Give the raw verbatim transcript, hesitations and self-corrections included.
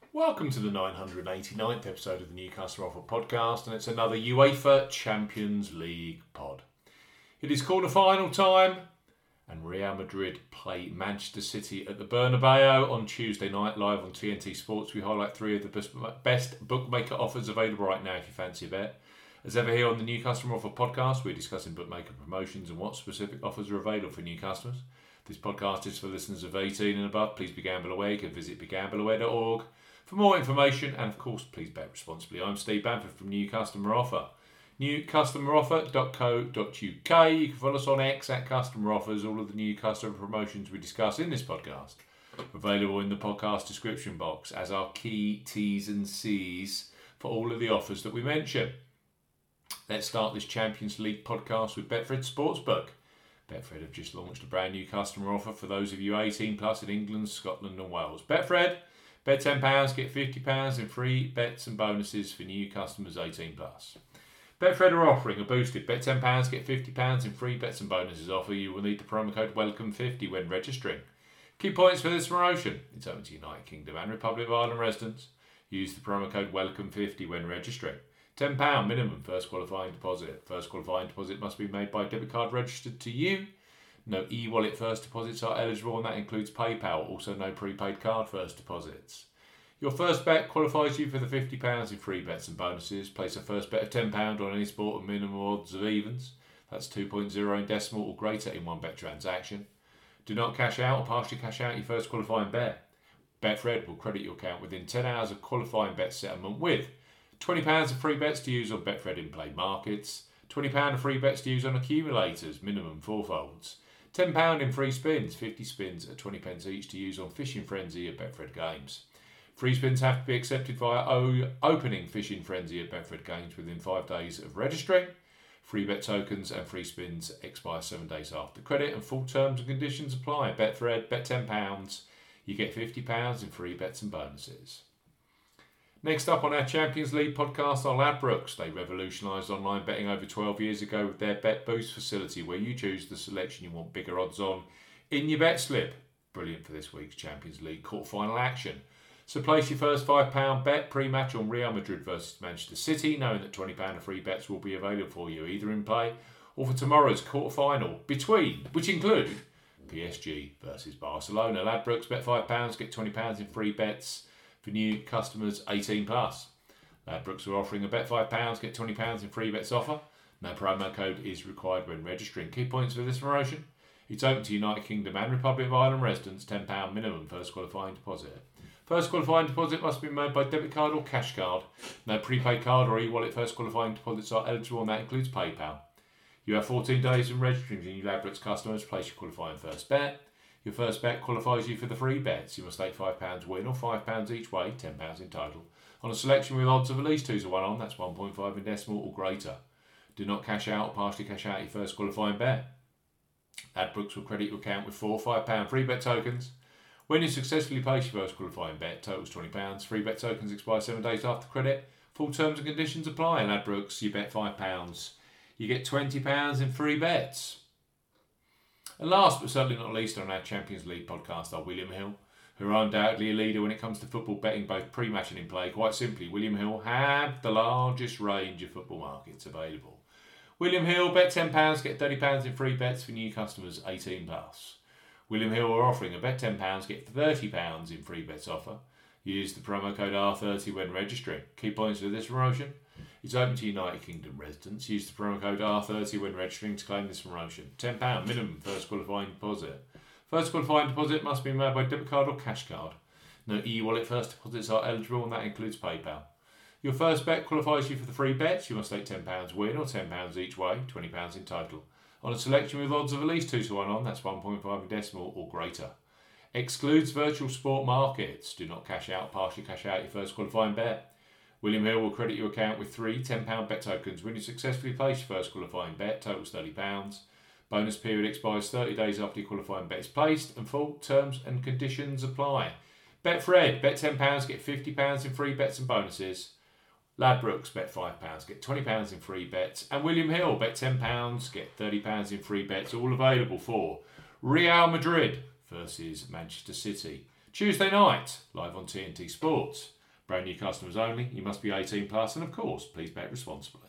Welcome to the nine hundred eighty-ninth episode of the New Customer Offer podcast, and it's another UEFA Champions League pod. It is quarter-final time, and Real Madrid play Manchester City at the Bernabeu on Tuesday night, live on T N T Sports. We highlight three of the best bookmaker offers available right now if you fancy a bet. As ever here on the New Customer Offer podcast, we're discussing bookmaker promotions and what specific offers are available for new customers. This podcast is for listeners of eighteen and above. Please be gamble aware. You can visit be gamble aware dot org for more information, and of course, please bet responsibly. I'm Steve Bamford from New Customer Offer. new customer offer dot co dot uk. You can follow us on X at Customer Offers. All of the new customer promotions we discuss in this podcast are available in the podcast description box as our key T's and C's for all of the offers that we mention. Let's start this Champions League podcast with Betfred Sportsbook. Betfred have just launched a brand new customer offer for those of you eighteen plus in England, Scotland and Wales. Betfred, bet ten pounds, get fifty pounds in free bets and bonuses for new customers eighteen plus. Betfred are offering a boosted bet ten pounds, get fifty pounds in free bets and bonuses offer. You will need the promo code welcome fifty when registering. Key points for this promotion: it's open to United Kingdom and Republic of Ireland residents. Use the promo code welcome fifty when registering. ten pounds minimum first qualifying deposit. First qualifying deposit must be made by debit card registered to you. No e-wallet first deposits are eligible, and that includes PayPal. Also no prepaid card first deposits. Your first bet qualifies you for the fifty pounds in free bets and bonuses. Place a first bet of ten pounds on any sport with minimum odds of evens. That's two point oh in decimal or greater in one bet transaction. Do not cash out or partially cash out your first qualifying bet. Betfred will credit your account within ten hours of qualifying bet settlement with twenty pounds of free bets to use on Betfred in-play markets, twenty pounds of free bets to use on accumulators, minimum four folds, ten pounds in free spins, fifty spins at twenty pence each to use on Fishing Frenzy at Betfred Games. Free spins have to be accepted via o- opening Fishing Frenzy at Betfred Games within five days of registering. Free bet tokens and free spins expire seven days after credit, and full terms and conditions apply. Betfred, bet ten pounds, you get fifty pounds in free bets and bonuses. Next up on our Champions League podcast are Ladbrokes. They revolutionised online betting over twelve years ago with their Bet Boost facility, where you choose the selection you want bigger odds on in your bet slip. Brilliant for this week's Champions League quarter-final action. So place your first five pounds bet pre-match on Real Madrid versus Manchester City, knowing that twenty pounds of free bets will be available for you either in play or for tomorrow's quarter-final between, which include P S G versus Barcelona. Ladbrokes, bet five pounds, get twenty pounds in free bets for new customers eighteen plus. Ladbrokes are offering a bet five pounds, get twenty pounds in free bets offer. No promo code is required when registering. Key points for this promotion: it's open to United Kingdom and Republic of Ireland residents, ten pounds minimum first qualifying deposit. First qualifying deposit must be made by debit card or cash card. No prepaid card or e-wallet first qualifying deposits are eligible, and that includes PayPal. You have fourteen days in registering to new Ladbrokes customers. Place your qualifying first bet. Your first bet qualifies you for the free bets. You must stake five pounds win or five pounds each way, ten pounds in total, on a selection with odds of at least two to one on, that's one point five in decimal or greater. Do not cash out or partially cash out your first qualifying bet. Ladbrokes will credit your account with four five pounds free bet tokens. When you successfully place your first qualifying bet, totals twenty pounds. Free bet tokens expire seven days after credit. Full terms and conditions apply. And Ladbrokes, you bet five pounds, you get twenty pounds in free bets. And last but certainly not least on our Champions League podcast are William Hill, who are undoubtedly a leader when it comes to football betting, both pre-match and in play. Quite simply, William Hill have the largest range of football markets available. William Hill, bet ten pounds, get thirty pounds in free bets for new customers eighteen plus. William Hill are offering a bet ten pounds, get thirty pounds in free bets offer. Use the promo code R thirty when registering. Key points for this promotion: it's open to United Kingdom residents. Use the promo code R thirty when registering to claim this promotion. ten pounds minimum first qualifying deposit. First qualifying deposit must be made by debit card or cash card. No e-wallet first deposits are eligible, and that includes PayPal. Your first bet qualifies you for the free bets. You must stake ten pounds win or ten pounds each way, twenty pounds in total, on a selection with odds of at least two to one on, that's one point five in decimal or greater. Excludes virtual sport markets. Do not cash out, partially cash out your first qualifying bet. William Hill will credit your account with three ten pounds bet tokens when you successfully place your first qualifying bet, totals thirty pounds. Bonus period expires thirty days after your qualifying bet is placed, and full terms and conditions apply. Betfred, bet ten pounds, get fifty pounds in free bets and bonuses. Ladbrokes, bet five pounds, get twenty pounds in free bets. And William Hill, bet ten pounds, get thirty pounds in free bets, all available for Real Madrid versus Manchester City. Tuesday night, live on T N T Sports. Brand new customers only. You must be eighteen plus, and of course, please bet responsibly.